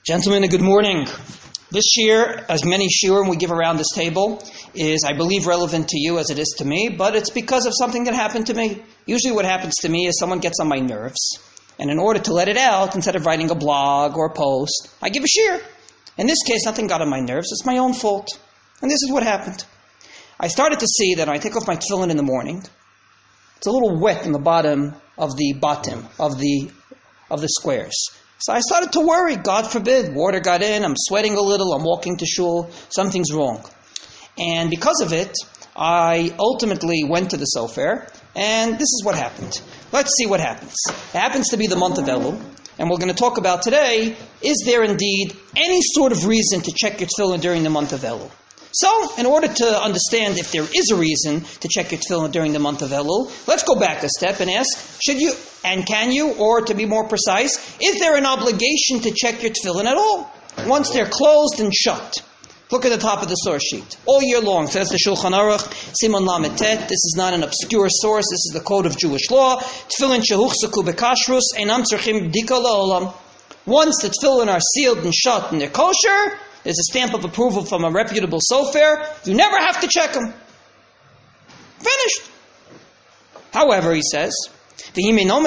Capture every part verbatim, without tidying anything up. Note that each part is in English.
Gentlemen, good morning. This year, as many shiurim we give around this table, is, I believe, relevant to you as it is to me, but it's because of something that happened to me. Usually what happens to me is someone gets on my nerves, and in order to let it out, instead of writing a blog or a post, I give a shiur. In this case, nothing got on my nerves. It's my own fault. And this is what happened. I started to see that when I take off my tefillin in the morning, it's a little wet in the bottom of the bottom of the of the squares. So I started to worry, God forbid, water got in, I'm sweating a little, I'm walking to shul, something's wrong. And because of it, I ultimately went to the sofer, and this is what happened. Let's see what happens. It happens to be the month of Elul, and we're going to talk about today, is there indeed any sort of reason to check your tefillin during the month of Elul? So, in order to understand if there is a reason to check your tefillin during the month of Elul, let's go back a step and ask, should you, and can you, or to be more precise, is there an obligation to check your tefillin at all? Once they're closed and shut. Look at the top of the source sheet. All year long, says the Shulchan Aruch, Simon Lamed Tet, this is not an obscure source, this is the code of Jewish law. Tefillin shehuchsaku bekashrus, einam tzarchim bdika la'olam. Once the tefillin are sealed and shut and they're kosher, there's a stamp of approval from a reputable sofer, you never have to check them. Finished. However, he says, but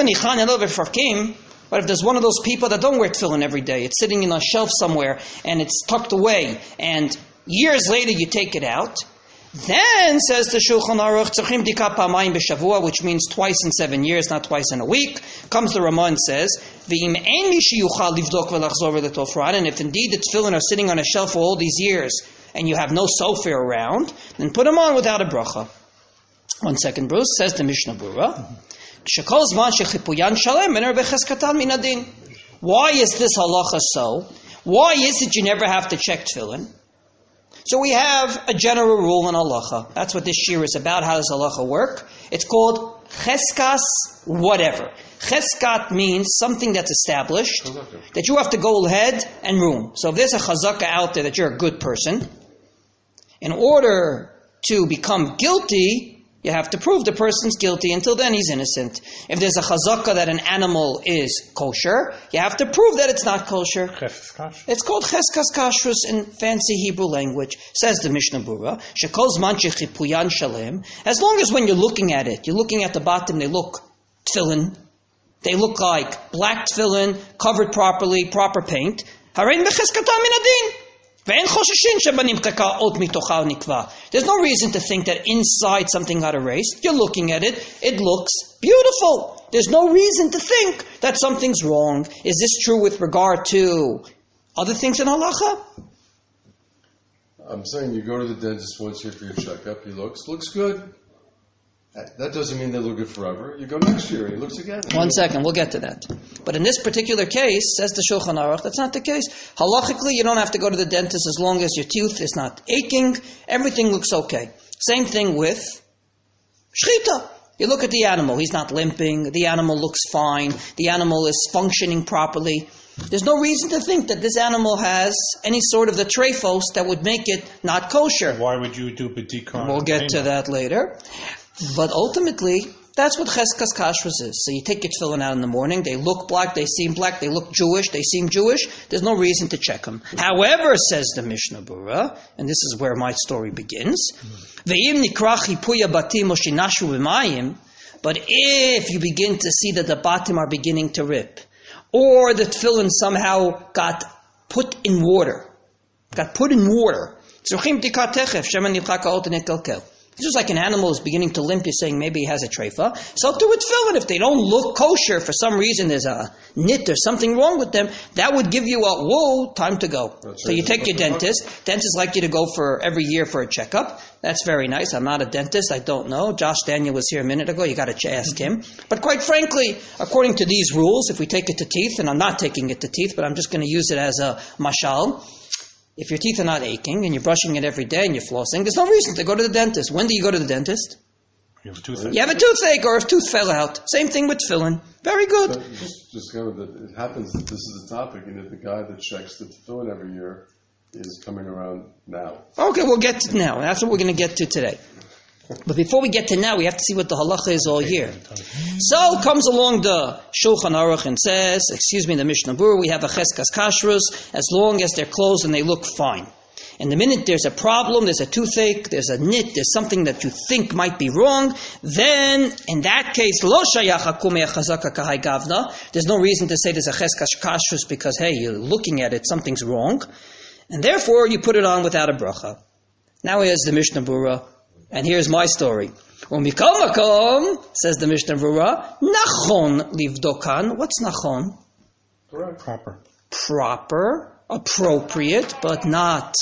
if there's one of those people that don't wear tefillin every day, it's sitting in a shelf somewhere, and it's tucked away, and years later you take it out, then, says the Shulchan Aruch, tzarchim dika pamayim b'shavua, which means twice in seven years, not twice in a week. Comes the Ramah and says, v'im ein mi sheyuchal livdok v'lachzor v'letofran, and if indeed the tefillin are sitting on a shelf for all these years, and you have no sofer around, then put them on without a bracha. One second, Bruce, says the Mishnah Berurah, shekol zman shechipuyan shalem mener becheskatan min adin. Why is this halacha so? Why is it you never have to check tefillin? So we have a general rule in halacha. That's what this shiur is about. How does halacha work? It's called cheskas whatever. Cheskat means something that's established, that you have to go ahead and room. So if there's a chazaka out there that you're a good person, in order to become guilty, you have to prove the person's guilty. Until then, he's innocent. If there's a chazaka that an animal is kosher, you have to prove that it's not kosher. It's called cheskas kashrus in fancy Hebrew language. Says the Mishnah Berurah, shekol zman shechipuyan shalem. As long as when you're looking at it, you're looking at the bottom, they look tefillin. They look like black tefillin, covered properly, proper paint. Harein becheskatan min adin. There's no reason to think that inside something got erased. You're looking at it, it looks beautiful. There's no reason to think that something's wrong. Is this true with regard to other things in halacha? I'm saying you go to the dentist once a year for your checkup, he looks, looks good. That doesn't mean they look good forever. You go next year and he looks again. One second, we'll get to that. But in this particular case, says the Shulchan Aruch, that's not the case. Halachically, you don't have to go to the dentist as long as your tooth is not aching. Everything looks okay. Same thing with shchita. You look at the animal. He's not limping. The animal looks fine. The animal is functioning properly. There's no reason to think that this animal has any sort of the trephos that would make it not kosher. Why would you do bedikah? We'll get to that later. But ultimately, that's what cheskas kashrus is. So you take your tefillin out in the morning, they look black, they seem black, they look Jewish, they seem Jewish, there's no reason to check them. However, says the Mishnah Berurah, and this is where my story begins, Ve'im nikra chipuya batim oshinashu b'mayim, but if you begin to see that the batim are beginning to rip, or the tefillin somehow got put in water, got put in water, tzruchim b'dika techef, shemen nilchak ha'ot nekelkel. It's just like an animal is beginning to limp, you're saying maybe he has a treifa. So do it tefillin. If they don't look kosher, for some reason there's a nit or something wrong with them, that would give you a, whoa, time to go. That's so right. You take your dentist. Dentists like you to go for every year for a checkup. That's very nice. I'm not a dentist. I don't know. Josh Daniel was here a minute ago. You got to ask him. But quite frankly, according to these rules, if we take it to teeth, and I'm not taking it to teeth, but I'm just going to use it as a mashal, if your teeth are not aching and you're brushing it every day and you're flossing, there's no reason to go to the dentist. When do you go to the dentist? You have a toothache. You have a toothache or if tooth fell out. Same thing with tefillin. Very good. So just, just kind of the, it happens that this is the topic, and that the guy that checks the tefillin every year is coming around now. Okay, we'll get to it now. That's what we're going to get to today. But before we get to now, we have to see what the halacha is all year. So comes along the Shulchan Aruch and says, excuse me, the Mishnah Berurah, we have a cheskas kashrus as long as they're closed and they look fine. And the minute there's a problem, there's a toothache, there's a nit, there's something that you think might be wrong, then in that case, lo shayach hakumei chazaka kahai gavna. There's no reason to say there's a cheskas kashrus because, hey, you're looking at it, something's wrong. And therefore, you put it on without a bracha. Now here's the Mishnah Berurah, and here's my story. Umikol makom, says the Mishnah Berurah, nachon livdokan. What's nachon? Correct. Proper. Proper, appropriate, but not,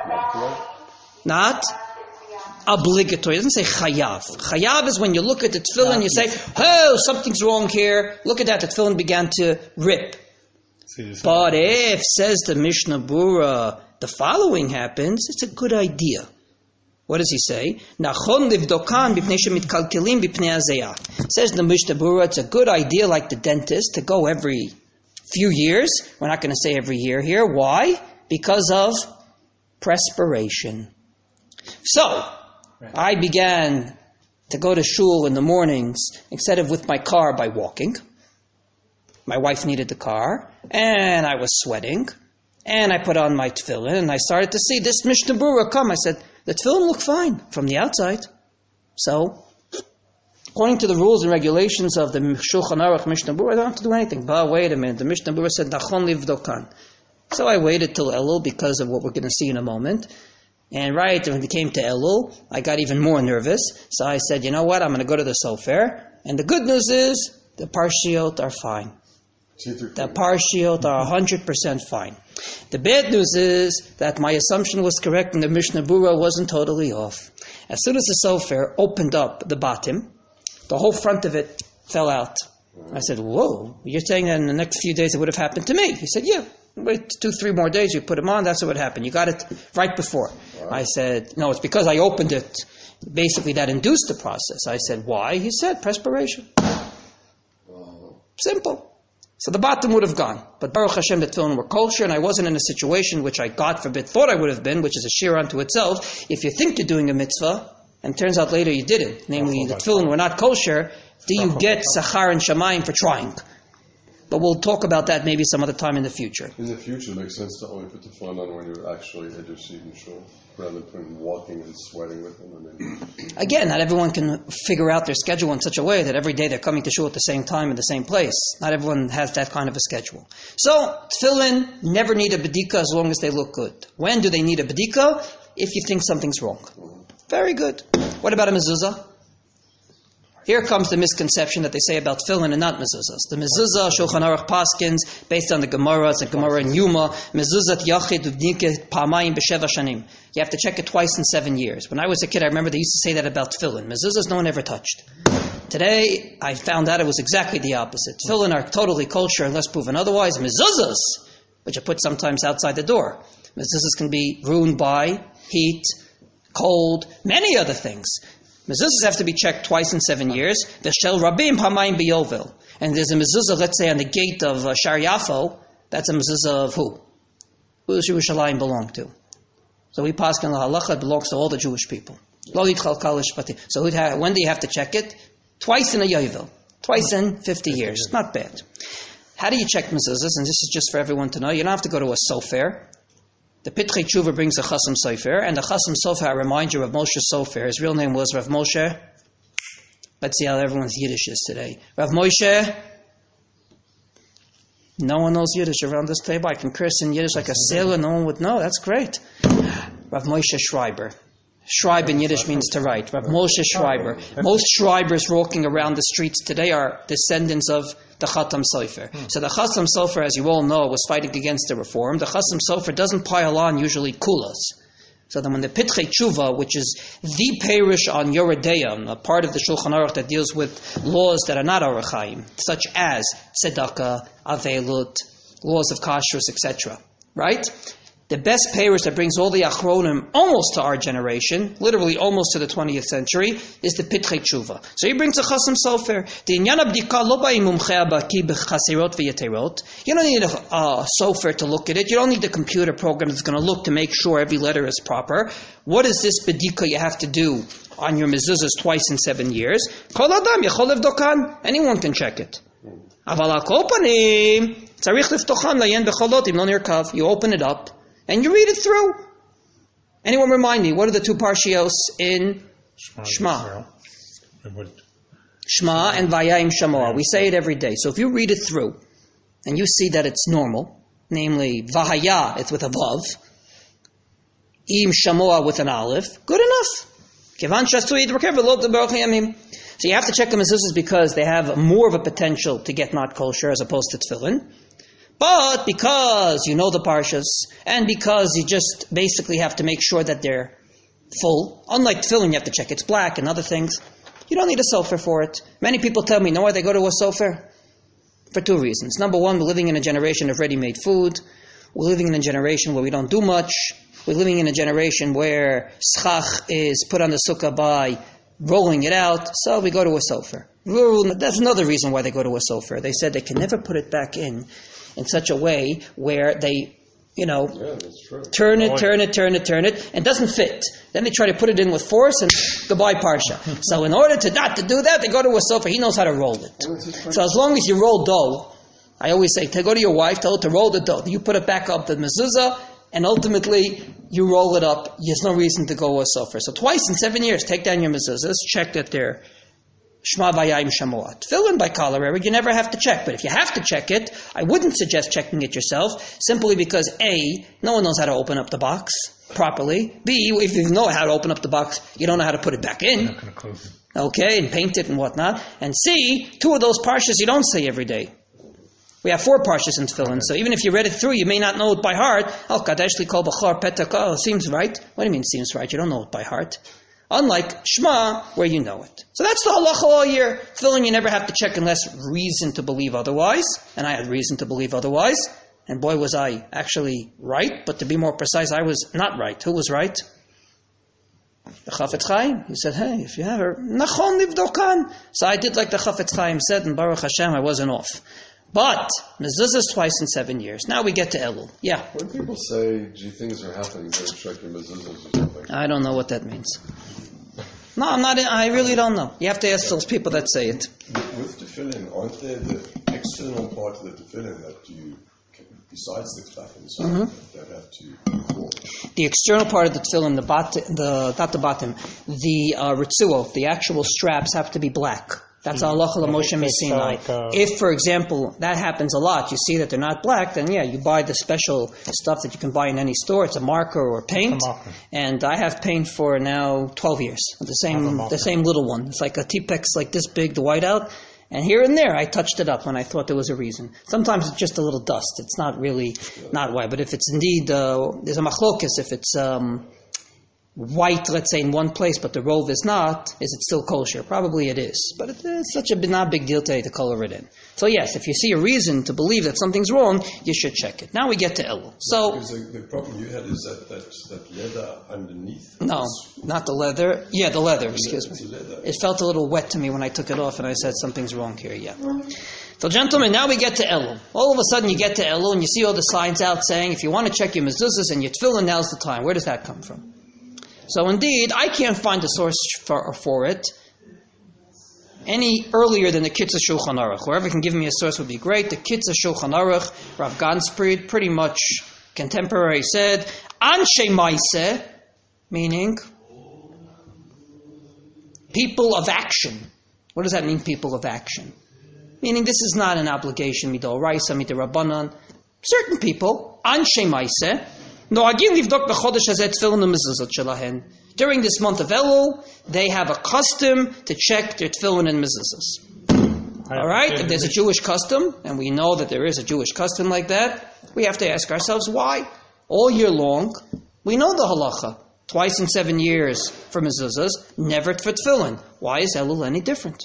not obligatory. It doesn't say chayav. Chayav is when you look at the tefillin, you say, oh, something's wrong here. Look at that, the tefillin began to rip. But if, says the Mishnah Berurah, the following happens, it's a good idea. What does he say? Nachon livdokan b'pnei shemitkalkelim b'pnei hazeyah. Says the Mishnah Berurah, it's a good idea, like the dentist, to go every few years. We're not going to say every year here. Why? Because of perspiration. So, I began to go to shul in the mornings instead of with my car by walking. My wife needed the car, and I was sweating, and I put on my tefillin, and I started to see this Mishnah Berurah come. I said, the tefillin look fine from the outside. So, according to the rules and regulations of the Shulchan Aruch Mishnah Berurah, I don't have to do anything. But wait a minute, the Mishnah Berurah said, Nachon livdokan. So I waited till Elul because of what we're going to see in a moment. And right when it came to Elul, I got even more nervous. So I said, you know what, I'm going to go to the Sofer. And the good news is, the Parshiot are fine. The Parshiot are one hundred percent fine. The bad news is that my assumption was correct and the Mishnah Berurah wasn't totally off. As soon as the Sofer opened up the bottom, the whole front of it fell out. I said, whoa, you're saying that in the next few days it would have happened to me? He said, yeah, wait two, three more days, you put them on, that's what would happen. You got it right before. Wow. I said, no, it's because I opened it. Basically, that induced the process. I said, why? He said, perspiration. Wow. Simple. So the bottom would have gone. But Baruch Hashem, the tefillin were kosher, and I wasn't in a situation which I, God forbid, thought I would have been, which is a sheer unto itself. If you think you're doing a mitzvah, and turns out later you didn't, namely the tefillin were not kosher, do you get sachar and shamayim for trying? But we'll talk about that maybe some other time in the future. In the future, it makes sense to only put the tefillin on when you're actually at your seat in shul, rather than putting, walking and sweating with them. I mean. Again, not everyone can figure out their schedule in such a way that every day they're coming to shul at the same time in the same place. Not everyone has that kind of a schedule. So, tefillin never need a bedika as long as they look good. When do they need a bedika? If you think something's wrong. Mm-hmm. Very good. What about a mezuzah? Here comes the misconception that they say about tefillin and not mezuzahs. The mezuzah, Shulchan Aruch paskins, based on the Gemara, it's a Gemara in Yuma, mezuzat yachid ubnike pamayim b'sheva shanim. You have to check it twice in seven years. When I was a kid, I remember they used to say that about tefillin. Mezuzahs no one ever touched. Today, I found out it was exactly the opposite. Tefillin are totally kosher unless proven otherwise. Mezuzahs, which are put sometimes outside the door. Mezuzahs can be ruined by heat, cold, many other things. Mezuzahs have to be checked twice in seven years. V'shel rabim hamayim biyovel. And there's a mezuzah, let's say, on the gate of uh, Shar Yafo. That's a mezuzah of who? Who does Yerushalayim belong to? So we pass on the halacha, it belongs to all the Jewish people. Lo yitchalkal ishpati. So when do you have to check it? Twice in a yovel. Twice in fifty years. It's not bad. How do you check mezuzahs? And this is just for everyone to know. You don't have to go to a sofer. The Pitkei Tshuva brings a Chasam Sofer, and the Chasam Sofer, I remind you, Rav Moshe Sofer, his real name was Rav Moshe. Let's see how everyone's Yiddish is today. Rav Moshe. No one knows Yiddish around this table. I can curse in Yiddish like a sailor. No one would know. That's great. Rav Moshe Schreiber. Schreiber in Yiddish means to write. Rav Moshe Schreiber. Most Schreibers walking around the streets today are descendants of the Chatam Sofer. So the Chatam Sofer, as you all know, was fighting against the reform. The Chatam Sofer doesn't pile on usually kulas. So then when the Pitkei Tshuva, which is the parish on Yoredeim, a part of the Shulchan Aruch that deals with laws that are not Orach Chaim, such as Tzedakah, Avelut, laws of Kashrus, et cetera. Right? The best payers that brings all the achronim almost to our generation, literally almost to the twentieth century, is the Pitchei Tshuva. So he brings a Chasam Sofer. The Inyan Abdika lo ba'im mumchei abaki b'chasirot v'yeterot. You don't need a uh, sofer to look at it. You don't need the computer program that's going to look to make sure every letter is proper. What is this bedika you have to do on your mezuzahs twice in seven years? Kol adam yechol levdokan. Anyone can check it. Aval al kol panim tzarich leftochan layen becholot im lo nirkav. You open it up and you read it through. Anyone remind me, what are the two parshios in Shema. Shema? It would- Shema and Vayayim Shamoah. We say it every day. So if you read it through and you see that it's normal, namely Vahaya, it's with a Vav, Im Shamoah with an Aleph, good enough. Kivan shastu yidrokev v'lo t'baruch yamim. So you have to check the mezuzahs because they have more of a potential to get not kosher as opposed to tefillin. But because you know the parshas, and because you just basically have to make sure that they're full, unlike tefillin, you have to check it's black and other things, you don't need a sofer for it. Many people tell me, know why they go to a sofer? For two reasons. Number one, we're living in a generation of ready-made food. We're living in a generation where we don't do much. We're living in a generation where schach is put on the sukkah by rolling it out, so we go to a sofer. That's another reason why they go to a sofer. They said they can never put it back in in such a way where they, you know, Yeah, that's true. turn it, turn it, turn it, turn it, and it doesn't fit. Then they try to put it in with force and goodbye parsha. So in order to not to do that, they go to a sofer. He knows how to roll it. So as long as you roll dough, I always say, to go to your wife, tell her to roll the dough. You put it back up the mezuzah, and ultimately you roll it up. There's no reason to go to a sofer. So twice in seven years, take down your mezuzahs, check that they're Shema Vayayim Shamoat. Fill in by cholera, you never have to check. But if you have to check it, I wouldn't suggest checking it yourself, simply because A, no one knows how to open up the box properly. B, if you know how to open up the box, you don't know how to put it back You're in. not going to close it. Okay, and paint it and whatnot. And C, two of those parshas you don't say every day. We have four parshas in Tefillin, so even if you read it through, you may not know it by heart. Al Kadesh li kol b'chor petak. Oh, seems right. What do you mean seems right? You don't know it by heart. Unlike Shema, where you know it. So that's the halacha all year. Tefillin you never have to check unless reason to believe otherwise. And I had reason to believe otherwise. And boy, was I actually right. But to be more precise, I was not right. Who was right? The Chafetz Chaim. He said, hey, if you have her, nachon livdokan. So I did like the Chafetz Chaim said, and Baruch Hashem, I wasn't off. But mezuzahs twice in seven years. Now we get to Elul. Yeah. When people say, gee, things are happening, don't check your mezuzahs or something. I don't know what that means. No, I'm not. I really don't know. You have to ask those people that say it. With tefillin, aren't there the external part of the tefillin that you, besides the klaf inside, Mm-hmm. that have to walk? The external part of the tefillin, the bot, the not the bottom, the uh, ritzuo, the actual straps have to be black. That's halacha l'Moshe Sinai. like, uh, If, for example, that happens a lot, you see that they're not black, then yeah, you buy the special stuff that you can buy in any store. It's a marker or paint. It's a marker. And I have paint for now twelve years. The I have a same, marker. the same little one. It's like a T-Pex like this big, the whiteout. And here and there, I touched it up when I thought there was a reason. Sometimes it's just a little dust. It's not really, not white. But if it's indeed, uh, there's a machlokus, if it's um, white, let's say, in one place, but the rove is not, is it still kosher? Probably it is. But it, it's such a not big deal today to color it in. So yes, if you see a reason to believe that something's wrong, you should check it. Now we get to Elul. So, Because the, the problem you had is that, that, that leather underneath. no, not the leather. Yeah, the leather, excuse It's me. leather. It felt a little wet to me when I took it off and I said something's wrong here, yeah. So gentlemen, now we get to Elul. All of a sudden you get to Elul and you see all the signs out saying, if you want to check your mezuzahs and your tefillin, now's the time. Where does that come from? So indeed, I can't find a source for, for it any earlier than the Kitzur Shulchan Aruch. Whoever can give me a source would be great. The Kitzur Shulchan Aruch, Rav Ganspried, pretty much contemporary, said, Anshe Maaseh, meaning people of action. What does that mean, people of action? Meaning this is not an obligation, midoraisa, midorabanan. Certain people, Anshe Maaseh, Noagim livdok b'chodesh hazeh tefillin u'mezuzot shelahen. During this month of Elul, they have a custom to check their tefillin and mezuzahs. All right? If there's a Jewish custom, and we know that there is a Jewish custom like that, we have to ask ourselves why. All year long, we know the halacha. Twice in seven years for mezuzahs, never for tefillin. Why is Elul any different?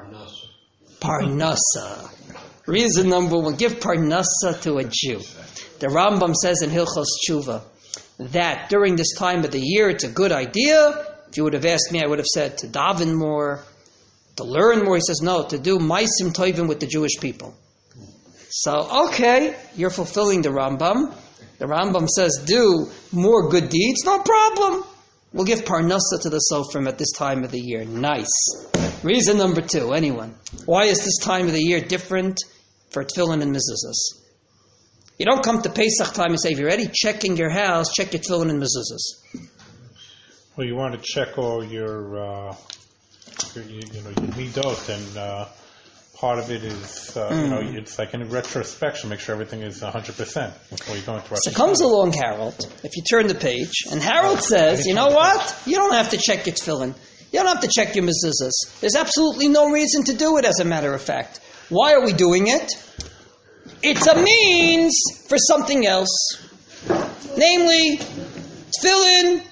Parnasa. Reason number one, give parnasa to a Jew. The Rambam says in Hilchos Tshuva that during this time of the year it's a good idea. If you would have asked me, I would have said to daven more, to learn more. He says no, to do ma'asim tovim with the Jewish people. So, okay, you're fulfilling the Rambam. The Rambam says do more good deeds, no problem. We'll give parnasa to the Sofrim at this time of the year. Nice. Reason number two, anyone. Why is this time of the year different for tefillin and mezuzahs? You don't come to Pesach time and say, if you're ready, checking your house, check your tefillin and mezuzahs. Well, you want to check all your, uh, your you, you know, your midot, and uh, part of it is, uh, mm. you know, it's like in retrospection, make sure everything is one hundred percent before you go into Rosh Hashanah. So comes along Harold, if you turn the page, and Harold says, you know what? You don't have to check your tefillin. You don't have to check your mezuzahs. There's absolutely no reason to do it, as a matter of fact. Why are we doing it? It's a means for something else. Namely, tefillin,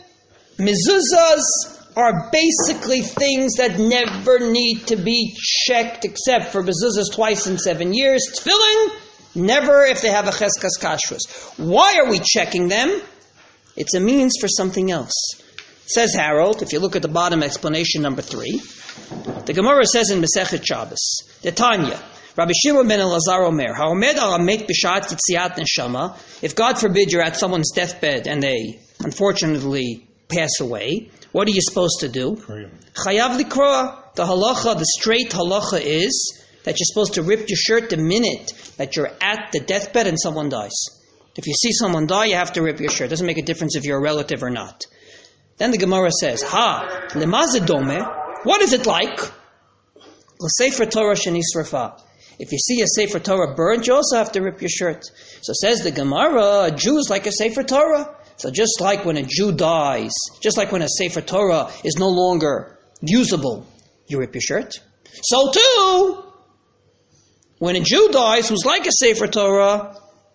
mezuzahs are basically things that never need to be checked except for mezuzahs twice in seven years. Tefillin, never if they have a cheskas kashrus. Why are we checking them? It's a means for something else. Says Harold, if you look at the bottom explanation number three, the Gemara says in Masechet Shabbos, the Tanya, Rabbi Shimon ben Elazar Omer, Ha'omed al hamet b'shat yitziat neshama, if God forbid you're at someone's deathbed and they unfortunately pass away, what are you supposed to do? Chayav likroa. The halacha, the straight halacha is that you're supposed to rip your shirt the minute that you're at the deathbed and someone dies. If you see someone die, you have to rip your shirt. It doesn't make a difference if you're a relative or not. Then the Gemara says, Ha, lemazedome, what is it like? L'sefer Torah shenisrafa. If you see a Sefer Torah burnt, you also have to rip your shirt. So says the Gemara, a Jew is like a Sefer Torah. So just like when a Jew dies, just like when a Sefer Torah is no longer usable, you rip your shirt. So too, when a Jew dies who's like a Sefer Torah,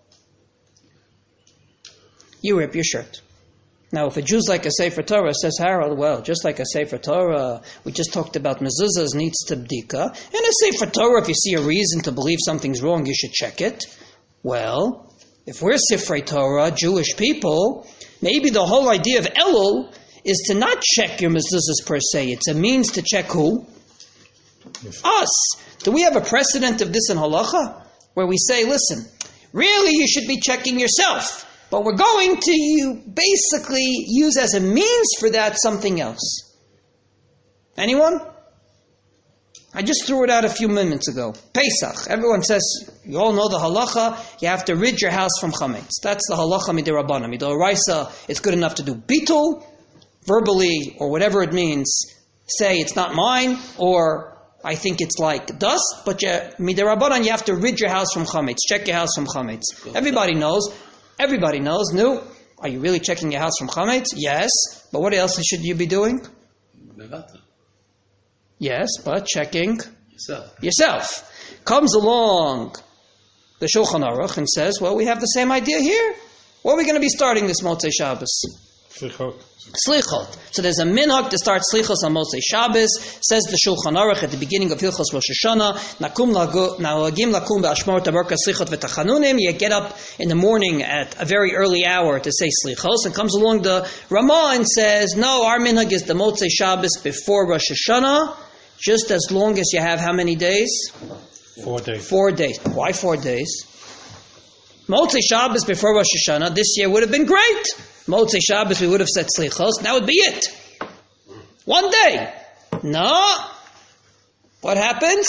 you rip your shirt. Now, if a Jew's like a Sefer Torah, says Harold, well, just like a Sefer Torah, we just talked about mezuzahs needs to bdika. And a Sefer Torah, if you see a reason to believe something's wrong, you should check it. Well, if we're Sifrei Torah, Jewish people, maybe the whole idea of Elul is to not check your mezuzahs per se. It's a means to check who? Yes. Us. Do we have a precedent of this in halacha? Where we say, listen, really you should be checking yourself. But we're going to you basically use as a means for that something else. Anyone? I just threw it out a few minutes ago. Pesach. Everyone says, you all know the halacha, you have to rid your house from chametz. That's the halacha midirabana. Midoraisa, it's good enough to do bitul, verbally, or whatever it means, say it's not mine, or I think it's like dust, but you, midirabanan, you have to rid your house from chametz. Check your house from chametz. Everybody knows. Everybody knows. No, are you really checking your house from chametz? Yes, but what else should you be doing? Nevata. Yes, but checking yourself. Yourself. Comes along the Shulchan Aruch and says, well, we have the same idea here. What are we going to be starting this Motzei Shabbos? Slichot. Slichot. So there's a minhag to start slichos on Motzei Shabbos. Says the Shulchan Aruch at the beginning of Hilchos Rosh Hashanah, Nakum nahagim lakum be'ashmor tabarka slichot v'tachanunim. You get up in the morning at a very early hour to say slichos, and comes along the Ramah and says, no, our minhag is the Motzei Shabbos before Rosh Hashanah, just as long as you have how many days? Four days. Four days. Why four days? Motzei Shabbos before Rosh Hashanah this year would have been great. Motzei Shabbos, we would have said slichos, and that would be it. One day. No. What happens?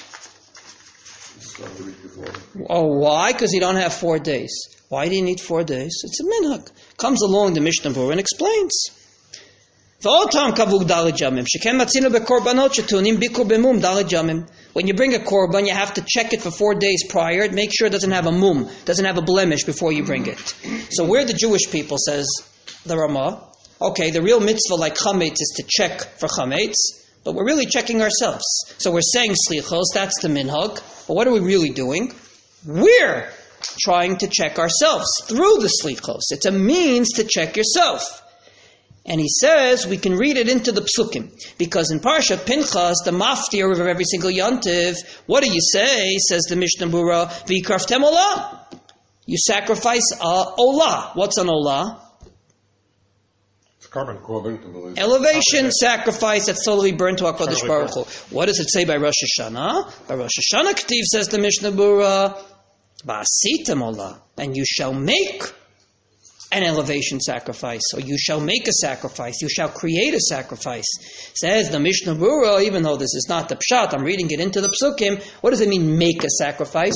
Oh, why? Because you don't have four days. Why do you need four days? It's a minhag. Comes along the Mishnah Berurah and explains. When you bring a korban, you have to check it for four days prior. Make sure it doesn't have a mum, doesn't have a blemish before you bring it. So we're the Jewish people, says the Ramah. Okay, the real mitzvah like chametz is to check for chametz, but we're really checking ourselves. So we're saying slichos, that's the minhag. But what are we really doing? We're trying to check ourselves through the slichos. It's a means to check yourself. And he says we can read it into the psukim. Because in Parsha Pinchas, the maftir of every single yontiv, what do you say? Says the Mishnah Berurah, v'yikraftem olah. you sacrifice a olah. What's an olah? It's carbon. Korban Kabbalah. Elevation sacrifice that's totally burned to HaKadosh Baruch Hu. What does it say by Rosh Hashanah? By Rosh Hashanah, K'tiv says the Mishnah Berurah, Ba'asitem olah, and you shall make an elevation sacrifice, or you shall make a sacrifice, you shall create a sacrifice. Says the Mishnah Berurah, even though this is not the pshat, I'm reading it into the psukim, what does it mean, make a sacrifice?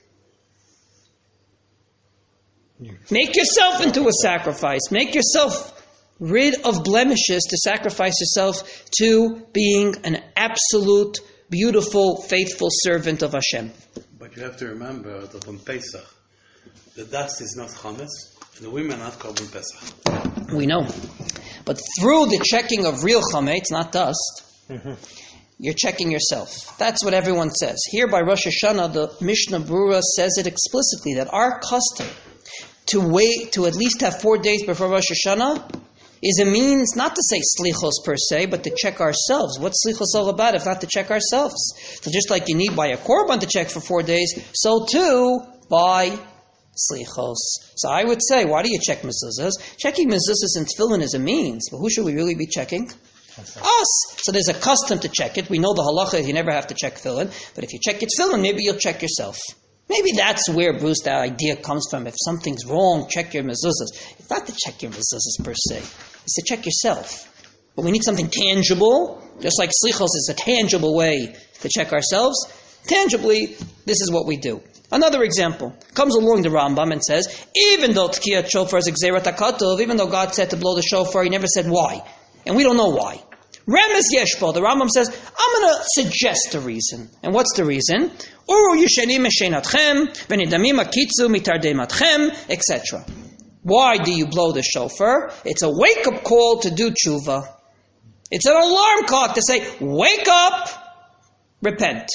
Make yourself into a sacrifice. Make yourself rid of blemishes to sacrifice yourself to being an absolute, beautiful, faithful servant of Hashem. But you have to remember that on Pesach, the dust is not chametz, and the women are not korban Pesach. We know. But through the checking of real chametz, not dust, mm-hmm. you're checking yourself. That's what everyone says. Here by Rosh Hashanah, the Mishnah Berurah says it explicitly, that our custom to wait, to at least have four days before Rosh Hashanah, is a means not to say slichos per se, but to check ourselves. What's slichos all about if not to check ourselves? So just like you need by a korban to check for four days, so too by slichos. So I would say, why do you check mezuzahs? Checking mezuzahs and tefillin is a means, but who should we really be checking? Us. So there's a custom to check it. We know the halacha is you never have to check tefillin, but if you check your tefillin, maybe you'll check yourself. Maybe that's where, Bruce, that idea comes from. If something's wrong, check your mezuzahs. It's not to check your mezuzahs per se. It's to check yourself. But we need something tangible, just like slichos is a tangible way to check ourselves. Tangibly, this is what we do. Another example. Comes along the Rambam and says, even though Tkiyat Shofar is Gzeirat HaKatov, even though God said to blow the shofar, He never said why. And we don't know why. Remez Yeshbo, the Rambam says, I'm going to suggest a reason. And what's the reason? Uru yishenim meshenatchem, v'nidamim akitzu mitardematchem, et cetera. Why do you blow the shofar? It's a wake-up call to do tshuva. It's an alarm clock to say, wake up, repent.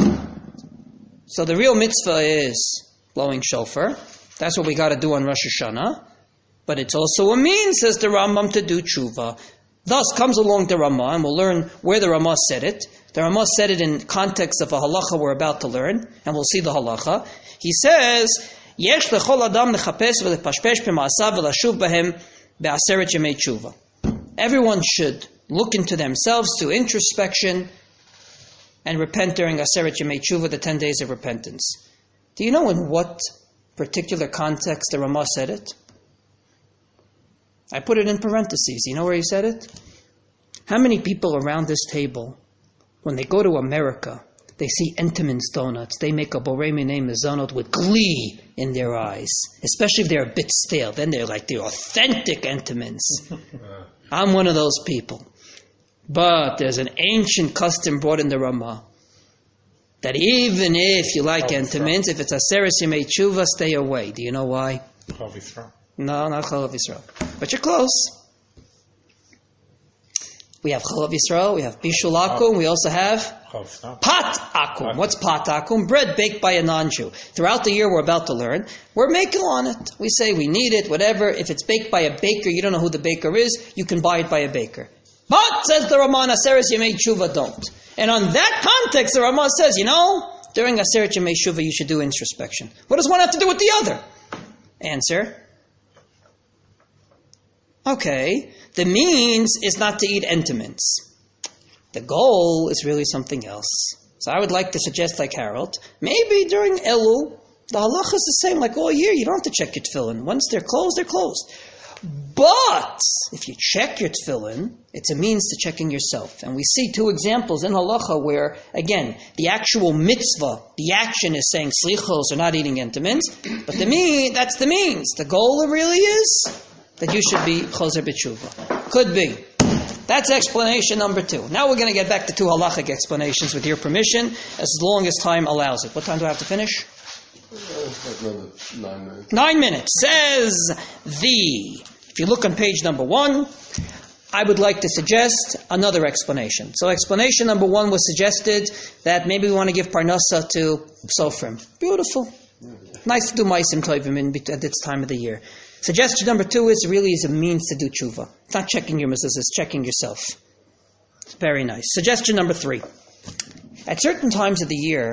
So the real mitzvah is blowing shofar. That's what we got to do on Rosh Hashanah. But it's also a means, says the Rambam, to do tshuva. Thus comes along the Ramah, and we'll learn where the Ramah said it. The Ramah said it in context of a halacha we're about to learn, and we'll see the halacha. He says, "Yesh lechol adam lechapes v'lepashpesh b'ma'asav v'lashuv b'hem be'aseret yemei tshuva." Everyone should look into themselves, do introspection, and repent during Aseret Yemei Tshuva, the ten days of repentance. Do you know in what particular context the Ramah said it? I put it in parentheses. You know where he said it? How many people around this table, when they go to America, they see Entenmann's donuts, they make a borei minei mezonot with glee in their eyes, especially if they're a bit stale. Then they're like the authentic Entenmann's. I'm one of those people. But there's an ancient custom brought in the Ramah that even if you like Entenmann's, if it's Aseret Yemei Tshuva, stay away. Do you know why? Chalav Yisrael. No, not Chalav Yisrael. But you're close. We have Chalav Yisrael, we have Bishul Akum, we also have Pat Akum. What's Pat Akum? Bread baked by a non-Jew. Throughout the year we're about to learn, we're making on it. We say we need it, whatever. If it's baked by a baker, you don't know who the baker is, you can buy it by a baker. But, says the Ramah, Aseret Yemei Tshuva don't. And on that context, the Ramah says, you know, during Aseret Yemei Tshuva you should do introspection. What does one have to do with the other? Answer. Okay, the means is not to eat Entenmann's. The goal is really something else. So I would like to suggest, like Harold, maybe during Elul, the halacha is the same like all year. You don't have to check your tefillin. Once they're closed, they're closed. But if you check your tefillin, it's a means to checking yourself. And we see two examples in halacha where, again, the actual mitzvah, the action is saying slichos or not eating Entenmann's, but the mean, that's the means. The goal really is that you should be choser b'tshuva. Could be. That's explanation number two. Now we're going to get back to two halachic explanations with your permission, as long as time allows it. What time do I have to finish? Another nine minutes. Nine minutes. Says the... If you look on page number one, I would like to suggest another explanation. So explanation number one was suggested that maybe we want to give parnasa to Sofrim. Beautiful. Nice to do maisim tovim at this time of the year. Suggestion number two is really is a means to do tshuva. It's not checking your mitzvahs, it's checking yourself. Very nice. Suggestion number three. At certain times of the year,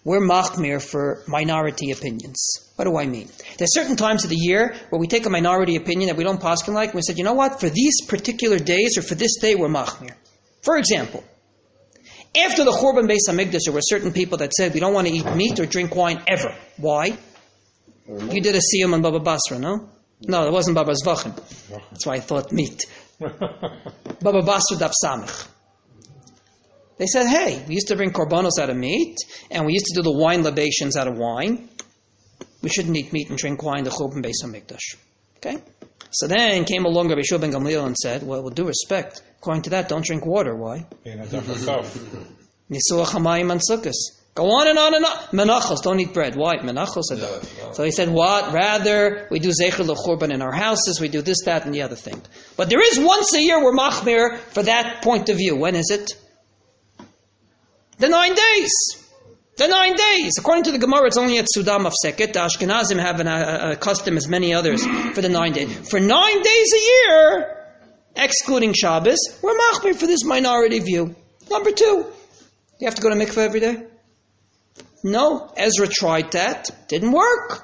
we're machmir for minority opinions. What do I mean? There's certain times of the year where we take a minority opinion that we don't paskin like, and we said, you know what, for these particular days or for this day, we're machmir. For example, after the Churban Beis HaMikdash, there were certain people that said we don't want to eat meat or drink wine ever. Why? You did a siyum on Baba Basra, no? No, it wasn't Baba Zvachin. That's why I thought meat. Baba Basra Daf Samech. They said, hey, we used to bring korbanos out of meat, and we used to do the wine libations out of wine. We shouldn't eat meat and drink wine, the Churban Beis HaMikdash. Okay? So then came along Rabbi Shua ben Gamliel and said, well, with due respect, according to that, don't drink water. Why? Nisuach hamayim and sukkos. Go on and on and on. Menachos, don't eat bread. Why? Menachos. Yeah, yeah. So he said, what? Rather, we do zecher l'churban in our houses, we do this, that, and the other thing. But there is once a year we're machmir for that point of view. When is it? The nine days. The nine days. According to the Gemara, it's only at Sudam of Seket. The Ashkenazim have an, a, a custom as many others for the nine days. For nine days a year, excluding Shabbos, we're machmir for this minority view. Number two, you have to go to mikveh every day? No. Ezra tried that. Didn't work.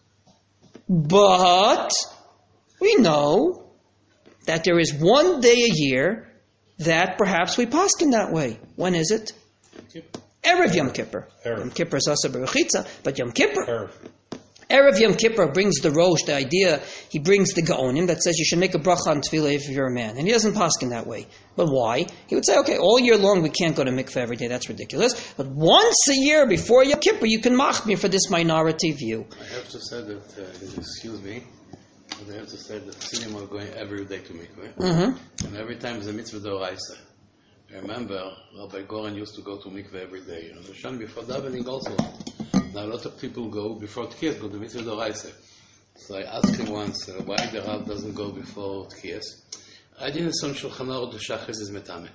But we know that there is one day a year that perhaps we paskin that way. When is it? Erev Yom Kippur. Erev. Yom Kippur is also berachitza, but Yom Kippur. Erev. Erev Yom Kippur brings the rosh, the idea, he brings the gaonim that says you should make a bracha on tefillah if you're a man. And he doesn't paskin that way. But why? He would say, okay, all year long we can't go to mikveh every day, that's ridiculous. But once a year before Yom Kippur, you can machmir for this minority view. I have to say that, uh, excuse me, but I have to say that Chassidim are going every day to mikveh. Mm-hmm. And every time is a mitzvah d'oraisa. I remember Rabbi Goren used to go to mikveh every day. And Hashem before davening also. Now a lot of people go before Tkiyas, go to mitzvah d'oraisa. So I asked him once uh, why the Rav doesn't go before Tkiyas. I didn't say Shulchan Aruch the Shachris is metame.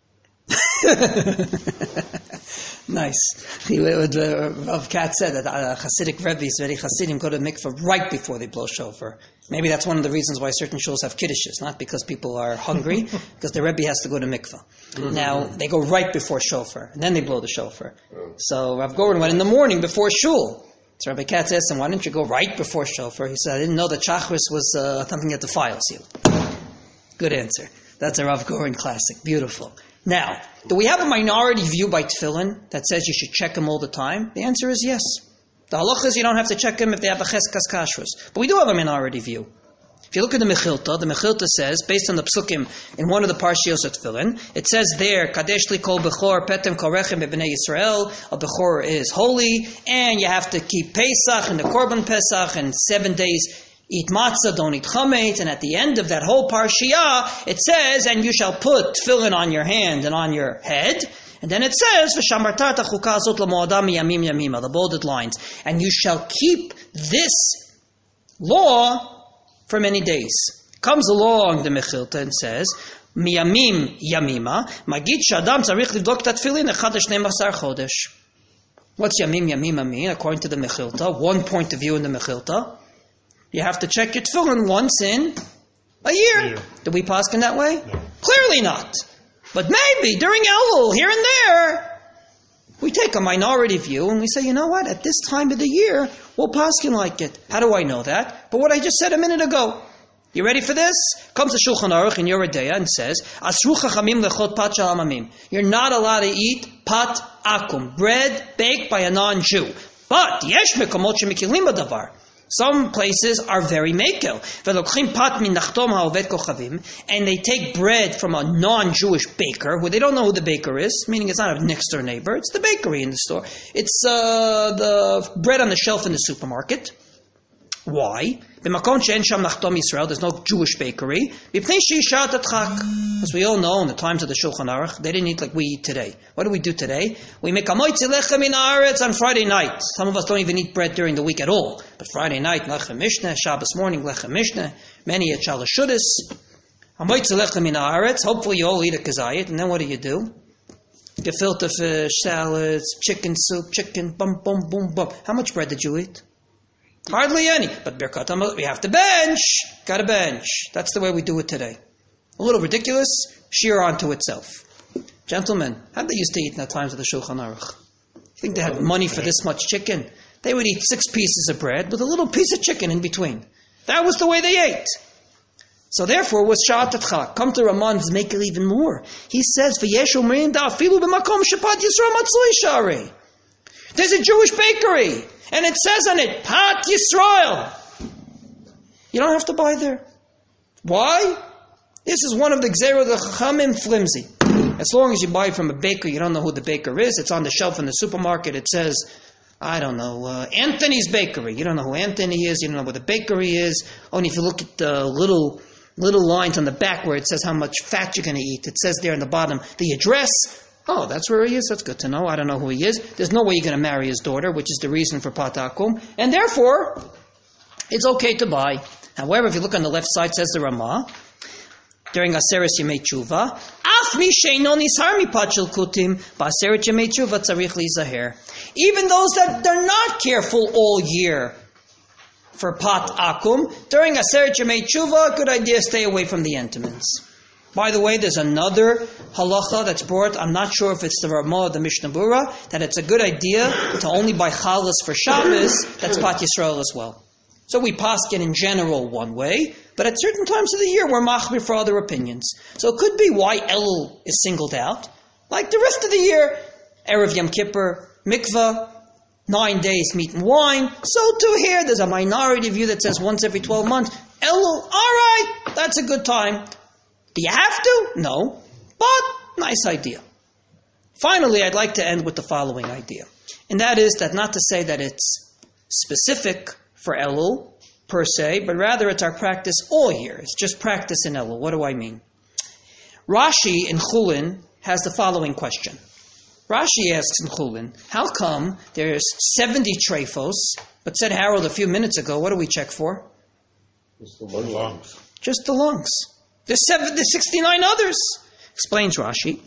Nice. Uh, Rav Katz said that uh, Hasidic Rebbe's very Hasidim go to mikveh right before they blow shofar. Maybe that's one of the reasons why certain shuls have kiddushes, not because people are hungry, because the Rebbe has to go to mikveh. Mm-hmm. Now, they go right before shofar, and then they blow the shofar. Oh. So Rav Goren went in the morning before shul. So Rabbi Katz asked him, why didn't you go right before shofar? He said, I didn't know that Shachris was uh, something that defiles you. Good answer. That's a Rav Goren classic. Beautiful. Now, do we have a minority view by tefillin that says you should check them all the time? The answer is yes. The halacha is you don't have to check them if they have a cheskas kashrus. But we do have a minority view. If you look at the Mechilta, the Mechilta says, based on the psukim in one of the parshios of tefillin, it says there, Kadesh li kol bechor petem korechem b'bnei Yisrael, a bechor is holy, and you have to keep Pesach and the Korban Pesach, and seven days eat matzah, don't eat chametz, and at the end of that whole parshiah, it says, and you shall put tefillin on your hand and on your head, and then it says, v'shamartat ha'chuka azot l'mo'adam yamim yamima, the bolded lines, and you shall keep this law for many days. Comes along the Mechilta and says, miyamim yamima, magid shadam tzarich livdok ta tefillin echad l'shnei masar chodesh. What's yamim yamima mean, according to the Mechilta? One point of view in the Mechilta. You have to check your tefillin once in a year. year. Do we paskin that way? No. Clearly not. But maybe during Elul, here and there, we take a minority view and we say, you know what, at this time of the year, we'll paskin like it. How do I know that? But what I just said a minute ago. You ready for this? Comes to Shulchan Aruch in Yoreh Deah and says, Asru chachamim lechot pat shel amamim. You're not allowed to eat pat akum, bread baked by a non-Jew. But yesh mekomot shemikilim b'davar. Some places are very mekel. And they take bread from a non-Jewish baker, who they don't know who the baker is, meaning it's not a next door neighbor, it's the bakery in the store. It's uh, the bread on the shelf in the supermarket. Why? There's no Jewish bakery. As we all know, in the times of the Shulchan Aruch, they didn't eat like we eat today. What do we do today? We make a moitzi lechem in haaretz on Friday night. Some of us don't even eat bread during the week at all. But Friday night, lechem mishneh, Shabbos morning, lechem mishneh, many at shalosh shudas. A moitzi lechem in haaretz. Hopefully you all eat a kazayit. And then what do you do? Gefilte fish, salads, chicken soup, chicken, bum, bum, boom, bum. How much bread did you eat? Hardly any. But Birkat Hamazon, we have to bench. Got to bench. That's the way we do it today. A little ridiculous. Sheer onto itself. Gentlemen, how did they used to eat in the times of the Shulchan Aruch? think they had money for this much chicken? They would eat six pieces of bread with a little piece of chicken in between. That was the way they ate. So therefore, was Sha'at Atcha. Come to Raman to make it even more. He says, "V'yesh omrim da'afilu b'makom shepat Yisrael matzui shari." There's a Jewish bakery, and it says on it, Pat Yisrael. You don't have to buy there. Why? This is one of the Gzerah the Chachamim flimsy. As long as you buy from a baker, you don't know who the baker is. It's on the shelf in the supermarket. It says, I don't know, uh, Anthony's Bakery. You don't know who Anthony is. You don't know what the bakery is. Only if you look at the little little lines on the back where it says how much fat you're going to eat. It says there in the bottom, the address. Oh, that's where he is? That's good to know. I don't know who he is. There's no way you're going to marry his daughter, which is the reason for Patakum. And therefore, it's okay to buy. However, if you look on the left side, says the Ramah, during Aseret Yemei Tshuva, Af mi sheino nishar mipat shel kutim, ba'aseret Yemei Tshuva tzarich lizaher. Even those that they're not careful all year for Pat Akum, during Aseret Yemei Tshuva, good idea, stay away from the entomins. By the way, there's another halacha that's brought, I'm not sure if it's the Ramah or the Mishnah Bura, that it's a good idea to only buy chalas for Shabbos, that's Pat Yisrael as well. So we paskin in general one way, but at certain times of the year we're machmir for other opinions. So it could be why Elul is singled out. Like the rest of the year, Erev Yom Kippur, mikvah, nine days meat and wine. So too here, there's a minority view that says once every twelve months. Elul, alright, that's a good time. Do you have to? No. But, nice idea. Finally, I'd like to end with the following idea. And that is that not to say that it's specific for Elul, per se, but rather it's our practice all year. It's just practice in Elul. What do I mean? Rashi in Chulin has the following question. Rashi asks in Chulin, how come there's seventy treifos, but said Harold a few minutes ago, what do we check for? Just the lungs. Just the lungs. There's, seven, there's sixty-nine others. Explains Rashi.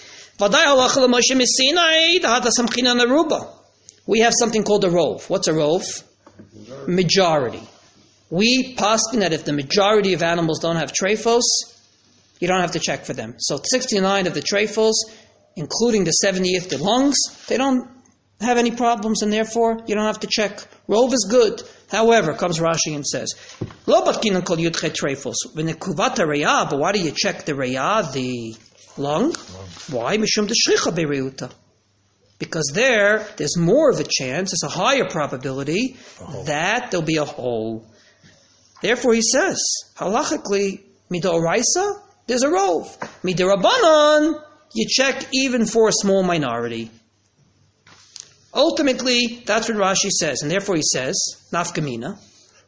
We have something called a rove. What's a rove? Majority. We paskin that if the majority of animals don't have treifos, you don't have to check for them. So sixty-nine of the treifos, including the seventieth, the lungs, they don't have any problems, and therefore you don't have to check. Rove is good. However, comes Rashi and says, Lo batkinan kol yudche treifos. V'nekuvata reya, but why do you check the reya, the lung? Why? Mishum d'shricha be'reuta. Because there, there's more of a chance, there's a higher probability that there'll be a hole. Therefore, he says, halachically, midoraisa, there's a rove. Midirabanan, you check even for a small minority. Ultimately, that's what Rashi says, and therefore he says, nafkamina.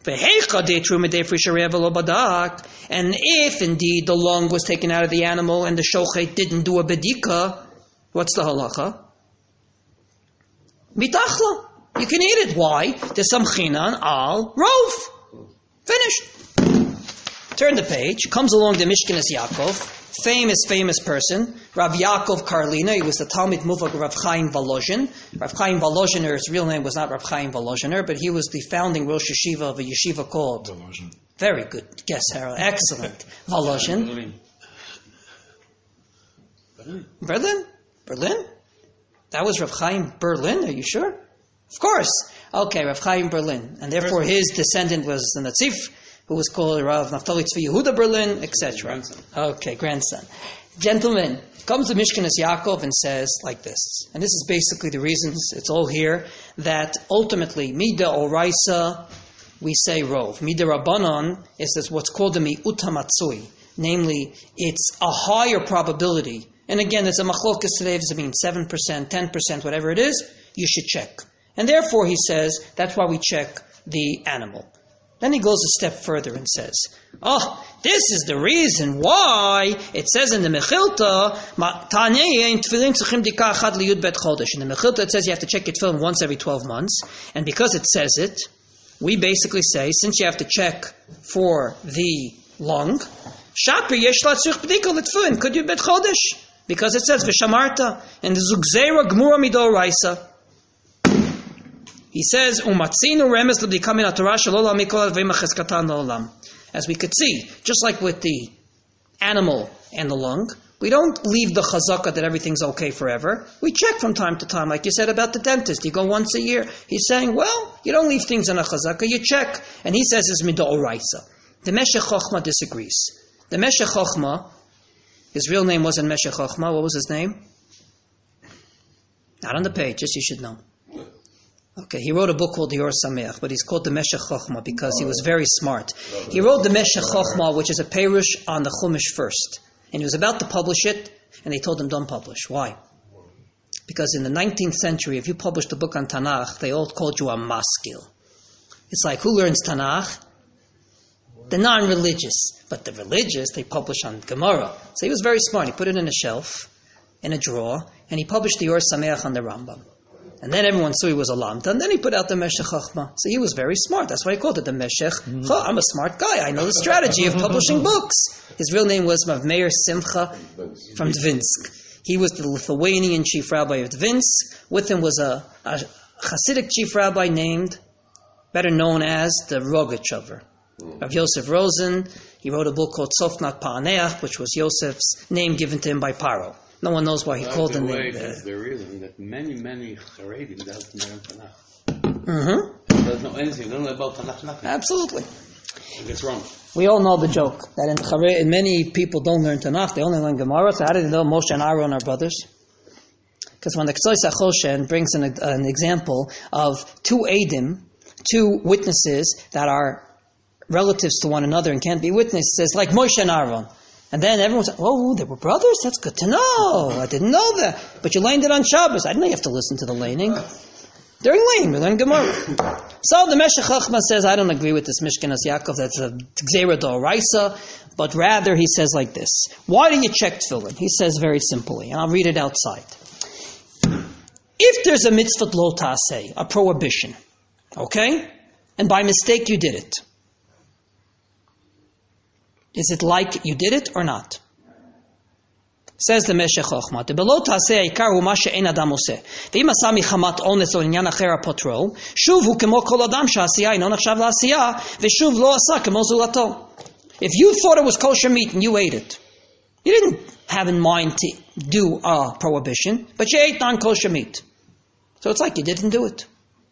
And if indeed the lung was taken out of the animal and the shochet didn't do a bedika, what's the halacha? Mitachla. You can eat it. Why? There's some chinan al rov. Finished. Turn the page. Comes along the Mishkenes Yaakov. Famous, famous person. Rav Yaakov Karlina. He was the Talmid Muvag Rav Chaim Volozhin. Rav Chaim Volozhiner, his real name was not Rav Chaim Volozhiner, but he was the founding Rosh Yeshiva of a yeshiva called... Volozhin. Very good guess, Harold. Excellent. Volozhin. Berlin? Berlin? That was Rav Chaim Berlin, are you sure? Of course. Okay, Rav Chaim Berlin. And therefore his descendant was the Natzif, who was called Rav Naftali Tzvi Yehuda Berlin, et cetera. Okay, grandson. Gentlemen, comes to Mishkenes Yaakov and says like this, and this is basically the reasons, it's all here, that ultimately, Mida Oraisa, we say Rov. Mida Rabbanon is this what's called the Mi'uta Matsui. Namely, it's a higher probability. And again, there's a machlokas today, does it mean seven percent, ten percent, whatever it is, you should check. And therefore, he says, that's why we check the animal. Then he goes a step further and says, oh, this is the reason why it says in the Mechilta, in the Mechilta it says you have to check your tefillin once every twelve months. And because it says it, we basically say, since you have to check for the lung, could you bet chodesh? Because it says v'shamarta and the zugzeira gmura midoraisa. He says umatzinu remes l'bdikamin atorah shelo mikol v'macheskatan la'olam. As we could see, just like with the animal and the lung, We don't leave the chazakah that everything's okay forever. We check from time to time, like you said about the dentist. You go once a year. He's saying, well, you don't leave things in a chazakah, you check. And he says it's mid'oraisa. The Meshech Chochma disagrees. The Meshech Chochma, his real name wasn't Meshech Chochma. What was his name? Not on the page, just you should know. Okay, he wrote a book called the Or Sameach, but he's called the Meshech Chochma because he was very smart. He wrote the Meshech Chochma, which is a perush on the Chumash first. And he was about to publish it, and they told him, don't publish. Why? Because in the nineteenth century, if you published a book on Tanakh, they all called you a maskil. It's like, who learns Tanakh? The non-religious. But the religious, they publish on Gemara. So he was very smart. He put it in a shelf, in a drawer, and he published the Or Sameach on the Rambam. And then everyone saw he was a lamta, and then he put out the Meshech Chochma. So he was very smart. That's why he called it the Meshech. Mm-hmm. Oh, I'm a smart guy. I know the strategy of publishing books. His real name was Rav Meir Simcha from Dvinsk. He was the Lithuanian chief rabbi of Dvinsk. With him was a, a Hasidic chief rabbi named, better known as the Rogachover. Rav Yosef Rosen. He wrote a book called Sofnat Pa'aneach, which was Yosef's name given to him by Paro. No one knows why he By called the him. way, the, that's the reason that many, many Haredim don't learn Tanakh. Mm-hmm. They don't know anything. They don't know about Tanakh, nothing. Absolutely. It's wrong. We all know the joke that in Chare, many people don't learn Tanakh; they only learn Gemara. So how did they know Moshe and Aaron are brothers? Because when the Ktsois HaChoshen brings an, an example of two Eidim, two witnesses that are relatives to one another and can't be witnesses, like Moshe and Aaron. And then everyone's like, oh, they were brothers? That's good to know. I didn't know that. But you learned it on Shabbos. I didn't know you have to listen to the laning. During laning, we learn Gemara. So the Meshech Chochma says, I don't agree with this Mishkenas Yaakov, that's a Gzeira D'Oraisa, but rather he says like this. Why do you check tefillin? He says very simply, and I'll read it outside. If there's a mitzvah lo ta'aseh, a prohibition, okay, and by mistake you did it, is it like you did it or not? Says the Meshech Chochma, "Be'lo ta'aseh ha'ikar hu ma she'en adam oseh. Ve'im asa michamat ones o inyan acher ha'potro, shuv hu kemo kol adam she'asiyah ino nachshav la'asiyah, ve'shuv lo asa kemo zulato." If you thought it was kosher meat and you ate it, you didn't have in mind to do a prohibition, but you ate non-kosher meat. So it's like you didn't do it.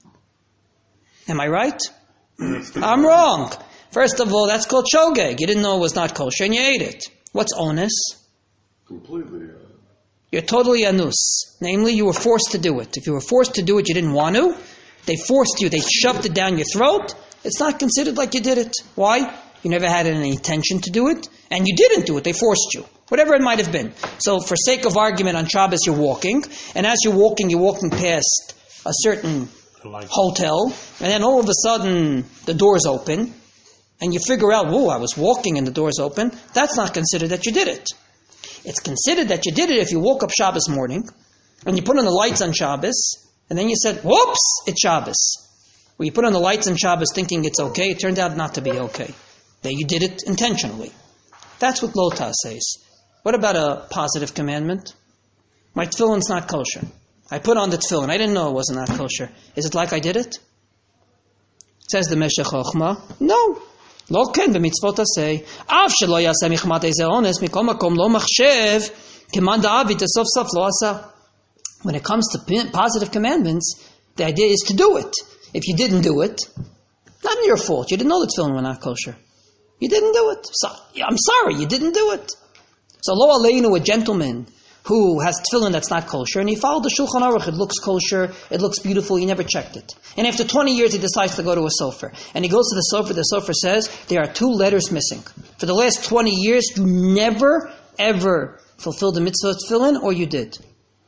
Am I right? I'm wrong. First of all, that's called shogeg. You didn't know it was not kosher and you ate it. What's onus? Completely. Uh, You're totally anus. Namely, you were forced to do it. If you were forced to do it, you didn't want to. They forced you. They shoved it down your throat. It's not considered like you did it. Why? You never had any intention to do it. And you didn't do it. They forced you. Whatever it might have been. So for sake of argument, on Shabbos you're walking. And as you're walking, you're walking past a certain hotel. And then all of a sudden, the door's open. And you figure out, whoa, I was walking and the door's open. That's not considered that you did it. It's considered that you did it if you woke up Shabbos morning and you put on the lights on Shabbos and then you said, whoops, it's Shabbos. Well, you put on the lights on Shabbos thinking it's okay. It turned out not to be okay. That you did it intentionally. That's what Lota says. What about a positive commandment? My tefillin's not kosher. I put on the tefillin. I didn't know it wasn't not kosher. Is it like I did it? Says the Meshech Chochma, no. לא כן במצוות עשה, אף שלא יעשה מחמת איזה אונס, מכל מקום לא מחשב, כמאן דאביד סוף סוף לא עשה. When it comes to positive commandments, the idea is to do it. If you didn't do it, not your fault. You didn't know the tefillin were not kosher. You didn't do it. So, I'm sorry, you didn't do it. So lo aleinu, a gentleman who has tefillin that's not kosher, and he followed the Shulchan Aruch, it looks kosher, it looks beautiful, he never checked it. And after twenty years he decides to go to a sofer. And he goes to the sofer, the sofer says, there are two letters missing. For the last twenty years, you never, ever fulfilled the mitzvah of tefillin, or you did.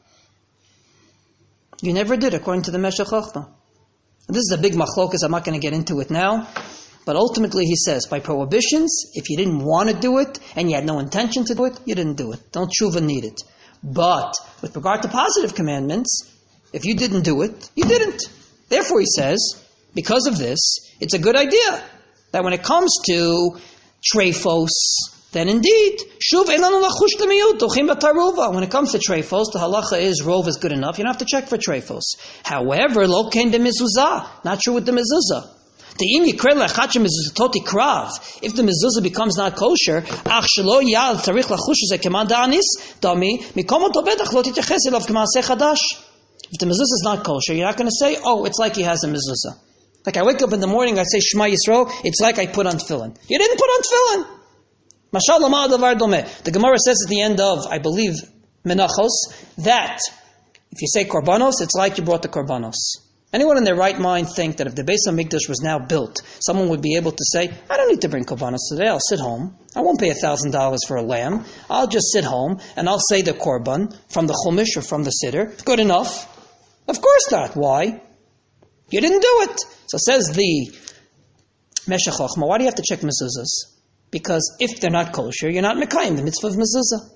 You never did, according to the Meshech Chochma. This is a big machlokas, I'm not going to get into it now. But ultimately he says, by prohibitions, if you didn't want to do it, and you had no intention to do it, you didn't do it. Don't tshuva need it. But with regard to positive commandments, if you didn't do it, you didn't. Therefore, he says, because of this, it's a good idea that when it comes to treifos, then indeed, shuv enanu lachush l'miyut, dochim b'taruva. When it comes to treifos, the halacha is rov is good enough. You don't have to check for treifos. However, lo ken de mezuzah. Not true with the mezuzah. The im yikre lechatche mezuzah tikrav. If the mezuzah becomes not kosher, ach shelo yal tarich lachush ze keman da'anis dami mikomot obedach lo tityaches elav k'maaseh chadash. If the mezuzah is not kosher, you're not going to say, "Oh, it's like he has a mezuzah." Like I wake up in the morning, I say Shema Yisrael. It's like I put on tefillin. You didn't put on tefillin. Mashal lama davar domeh. The Gemara says at the end of, I believe, Menachos, that if you say korbanos, it's like you brought the korbanos. Anyone in their right mind think that if the Beis HaMikdash was now built, someone would be able to say, I don't need to bring korbanos today, I'll sit home. I won't pay one thousand dollars for a lamb. I'll just sit home and I'll say the korban from the Chumash or from the Siddur. Good enough. Of course not. Why? You didn't do it. So says the Meshech Chochma, why do you have to check mezuzahs? Because if they're not kosher, you're not mekayim the mitzvah of mezuzah.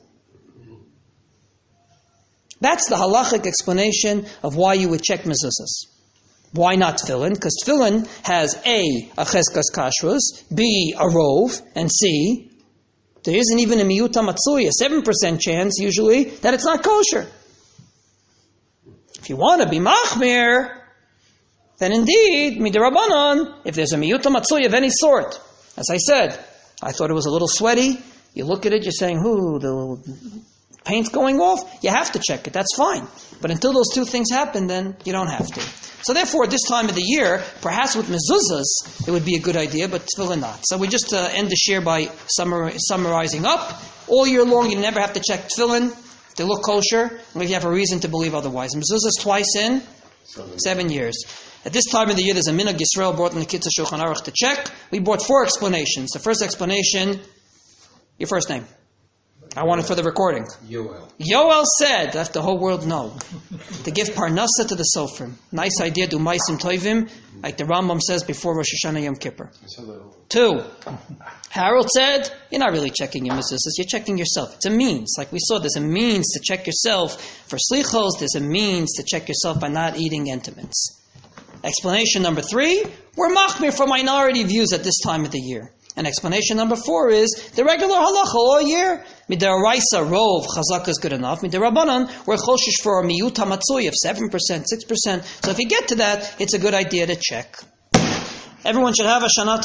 That's the halachic explanation of why you would check mezuzahs. Why not tefillin? Because tefillin has A, a cheskas kashrus, B, a rov, and C, there isn't even a miyuta matzui, a seven percent chance usually that it's not kosher. If you want to be machmir, then indeed, midirabanan, if there's a miyuta matzui of any sort, as I said, I thought it was a little sweaty, you look at it, you're saying, ooh, the paint's going off, you have to check it, that's fine. But until those two things happen, then you don't have to. So therefore, this time of the year, perhaps with mezuzahs, it would be a good idea, but tefillin not. So we just uh, end the shir by summar- summarizing up. All year long, you never have to check tefillin. They look kosher, and if you have a reason to believe otherwise. Mezuzahs twice in seven. seven years. At this time of the year, there's a minhag Yisrael brought in the Kitzur Shulchan Aruch to check. We brought four explanations. The first explanation, your first name. I want it for the recording. Yoel. Yoel said, let the whole world know, to give parnasa to the sofrim. Nice idea, do maisim toivim, like the Rambam says before Rosh Hashanah Yom Kippur. Two, Harold said, you're not really checking your mezuzahs, you're checking yourself. It's a means. Like we saw, there's a means to check yourself for slichos, there's a means to check yourself by not eating intimates. Explanation number three, we're machmir for minority views at this time of the year. And explanation number four is the regular halacha all year. Midaraisa rov chazaka is good enough. Midarabanan we're choshish for a miyuta matzui of seven percent, six percent. So if you get to that, it's a good idea to check. Everyone should have a Shana